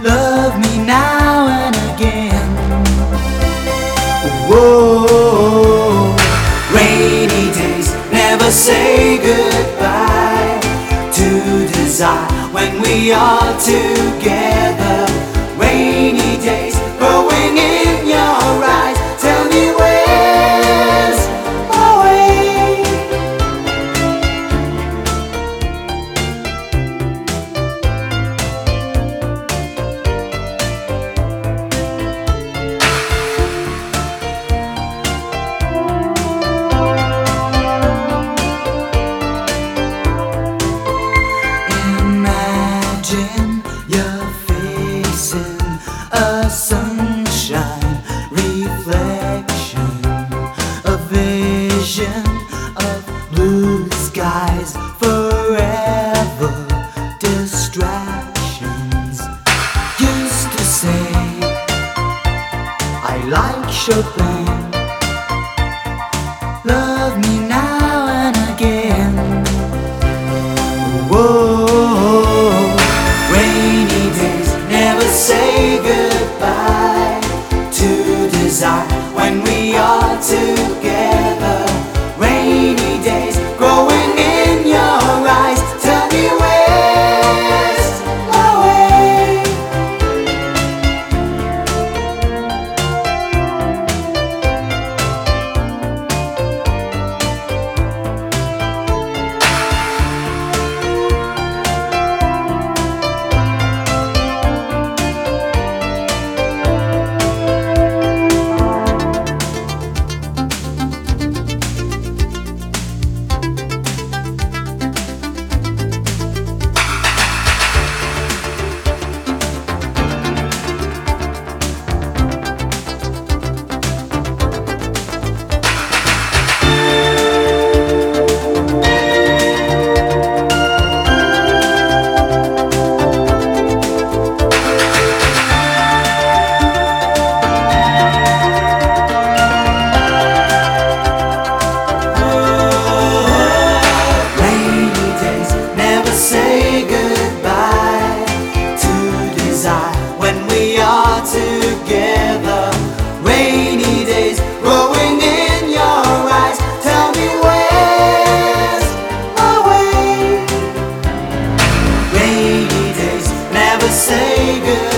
love me now and again. Whoa, rainy days never say goodbye to desire when we are together. Rainy days growing in your eyes, tell me where's my way. Imagine you're facing a sunshine reflection, a vision of blue skies, forever distractions. Used to say I like Chopin, love me now and again. Whoa, rainy days never say goodbye to desire when we are together. Rainy days growing in your eyes, tell me where's my way. Say goodbye to desire when we are together. Rainy days growing in your eyes, tell me where's my way. Rainy days never say goodbye.